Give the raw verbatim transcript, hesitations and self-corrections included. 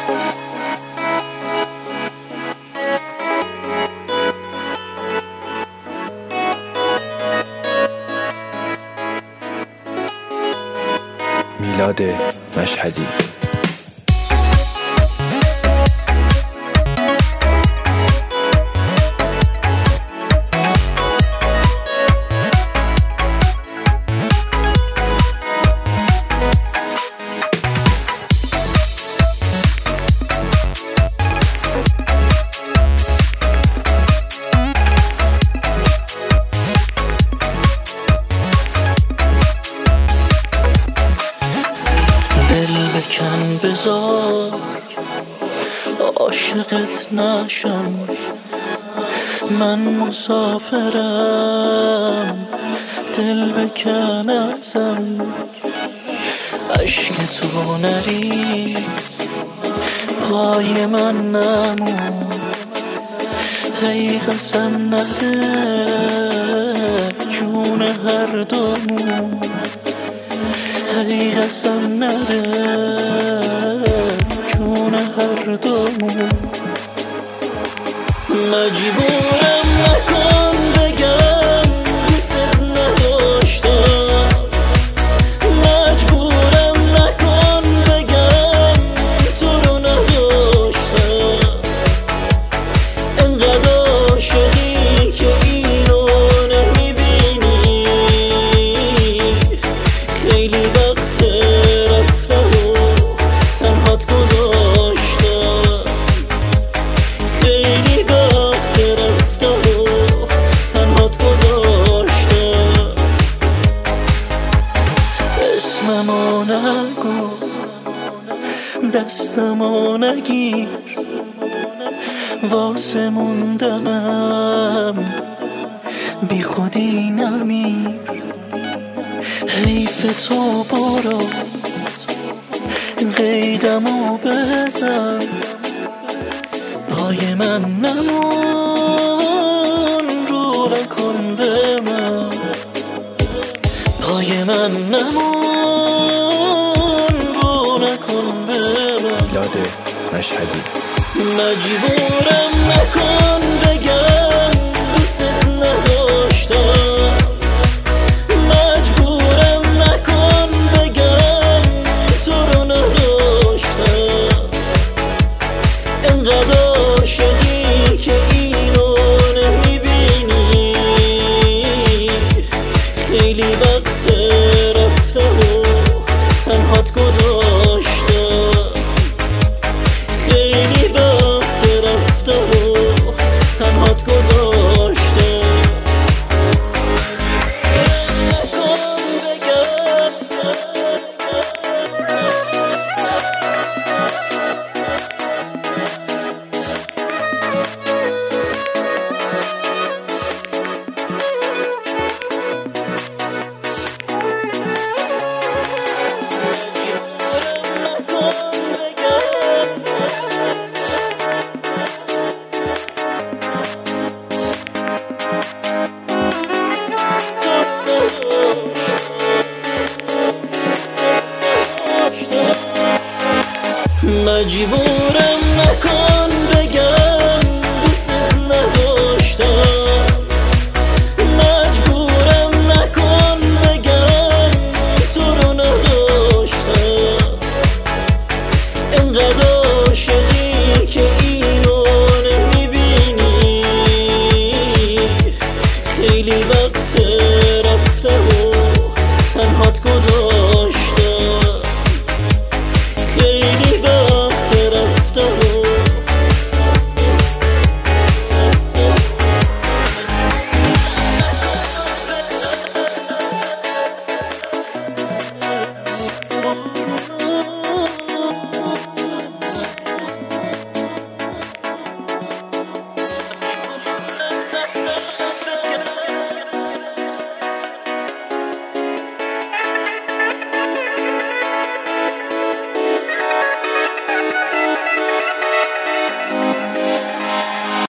میلاد مشهدی. بکن بذار عاشقت نشم، من مسافرم، دل بکن ازم، عشق تو نریز پای من نمون، هی قسم نده جون هر دومون، هی قسم نده جون هر دومون. مجبورم نکن بگم دوست نداشتم، مجبورم نکن بگم تو رو نداشتم، انقدر عاشقی که اینو نمیبینی، خیلی وقت رفته و تنهات گذاشتم، خیلی وقت رفته و تنهات گذاشتم. اسممو نگو دستمو نگیر، واسه موندنم بی خودی نمیر، حیف تو برو قیدمو بزن، پای من نمون رو نکن به من، پای من نمون رو نکن به من. میلاد مشهدی. مجبورم نکن بگم دوست نداشتم، مجبورم نکن بگم تو رو نداشتم، انقدر عاشقی که اینو نمیبینی، خیلی وقت رفته و تنهات گذاشتم، خیلی وقت رفته و تنهات گذاشتم. نکن بگم مجبورم نکن